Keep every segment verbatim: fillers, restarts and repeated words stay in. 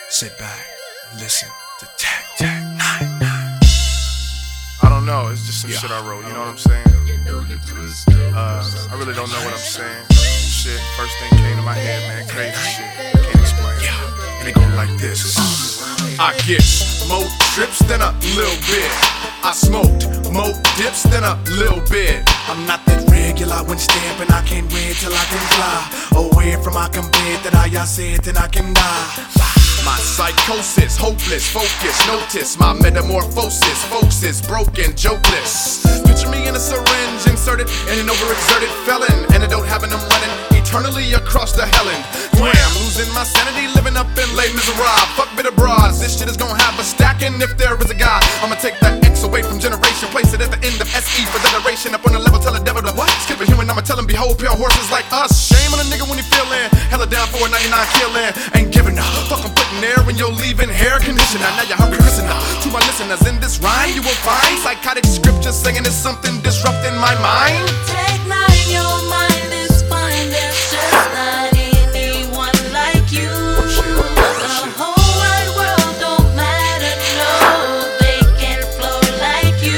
Sit back and listen to Tac Tac nine nine. I don't know, it's just some yeah. shit I wrote, you know what I'm saying? Uh, I really don't know what I'm saying. Shit, first thing came to my head, man, crazy shit. Can't explain. Yeah. And it go like this. I get more trips than a little bit. I smoked more dips than a little bit. I'm not that regular when stamping, I can't wait till I can fly away from my bed that I said then I can die. My psychosis, hopeless, focus, notice my metamorphosis. Folks is broken, jokeless. Picture me in a syringe inserted in an overexerted felon. Antidote having them running eternally across the Helen. Wham, losing my sanity, living up in Les Miserables. Fuck bitter bras, this shit is gonna have a stacking if there is a God. I'ma take that X away from generation, place it at the end of S E for generation. Up on the level, tell the devil to what? Skip a human, I'ma tell him behold pure horses like us. Shame on a nigga when he feelin' hella down for a ninety-nine killin'. Ain't giving up, fuck I'm putting air when you're leaving hair conditioner. Now you're hungry, listen up to my listeners. In this rhyme you will find psychotic scripture singing is something disrupting my mind. Take mine, your mind is fine. There's just not anyone like you. The whole wide world don't matter, no, they can't flow like you.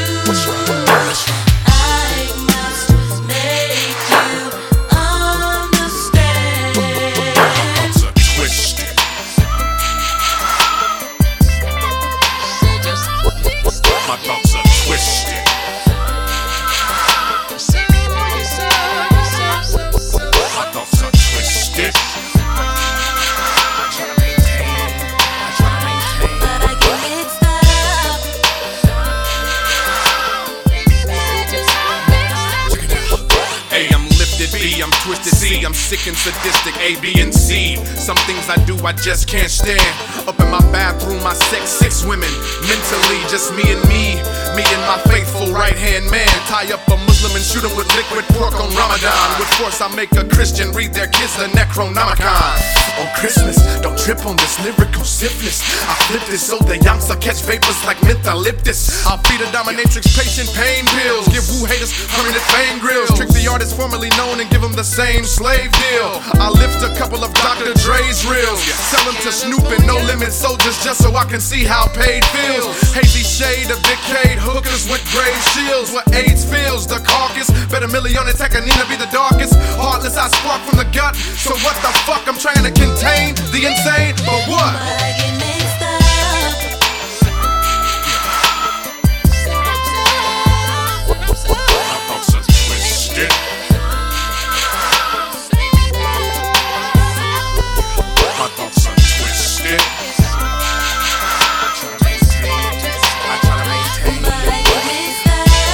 I must make you understand. It's a twisted. My thoughts are twisted. My thoughts are twisted. I try to maintain. I try to maintain. But I get mixed up. Check it out. A, I'm lifted. B, I'm twisted. C, I'm sick and sadistic. A, B, and C. Some things I do I just can't stand. Up in my bathroom, I sex six women. Mentally, just me and me. Me and my faithful right-hand man. Tie up a Muslim and shoot him with liquid pork on Ramadan. With force, I make a Christian read their kids the Necronomicon. On Christmas, don't trip on this lyrical syphilis. I flip this so the youngster catch vapors like mentholyptus. I'll feed a dominatrix patient pain pills. Give woo haters permanent fame grills. Trick the artist formerly known and give them the same slave deal. I lift a couple of Doctor Dre's reels. Sell them to Snoop and No Limit soldiers just so I can see how paid feels. Hazy shade of decayed hookers with grave shields. What AIDS feels, the carcass. Better Millie on attack, Nina be the darkest. Heartless, I spark from the gut. So what the fuck I'm trying to contain? The insane, but what? But I get mixed up. My thoughts are twisted. My thoughts are twisted. I try to maintain. I try to maintain. But I get mixed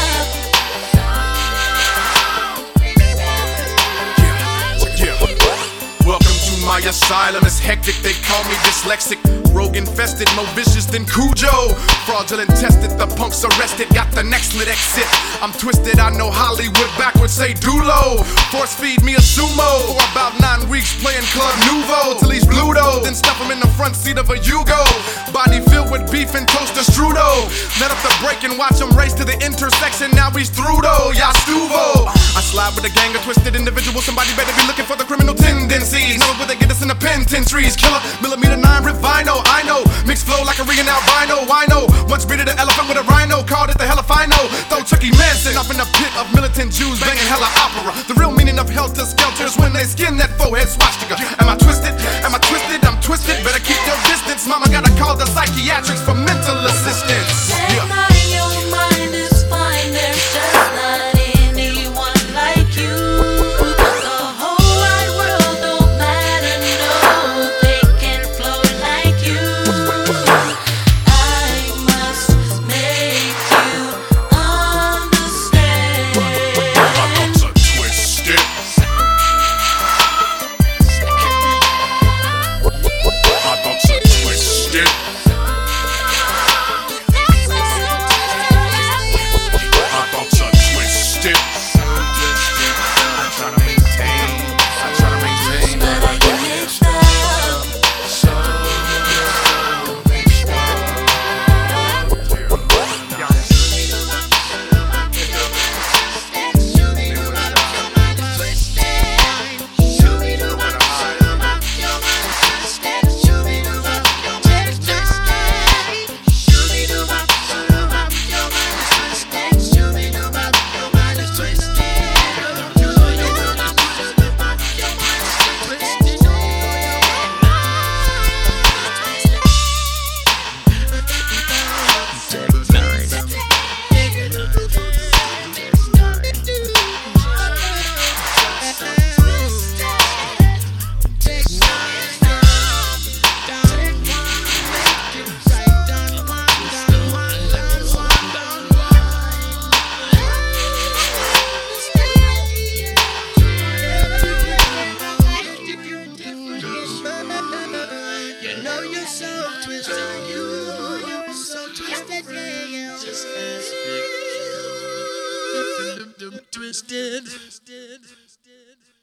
up. Yeah, yeah. Welcome to my asylum. It's hectic. They call me dyslexic. Rogue infested, more vicious than Cujo. Fraudulent tested, the punks arrested. Got the next lit exit. I'm twisted, I know Hollywood backwards say Dulo. Force feed me a sumo for about nine weeks playing Club Nouveau till he's Bluto. Then stuff him in the front seat of a Yugo. Body filled with beef and toaster strudel. Let up the brake and watch him race to the intersection. Now he's through though, ya stuvo. I slide with a gang of twisted individuals. Somebody better be looking for the criminal tendencies. Know where they get us in the penitentiaries. Killer, millimeter nine, rip vinyl. I know, mixed flow like a Regan albino. I know, once breeded an elephant with a rhino. Called it the Hellafino. Throw Chucky Manson up in a pit of militant Jews banging hella opera. The real meaning of helter skelter is when they skin that forehead swastika. Am I twisted? Am I twisted? I'm twisted. Better keep your distance. Mama gotta call the psychiatrics for mental assistance. Take Yeah. mine, your mind is fine. There's just not anyone like you. The whole wide world don't matter, no, they can't flow like you. I must make you understand. My thoughts are twisted. My thoughts are twisted. know you're so twisted. You, you're so twisted, yeah, yeah. Just as big. Twisted.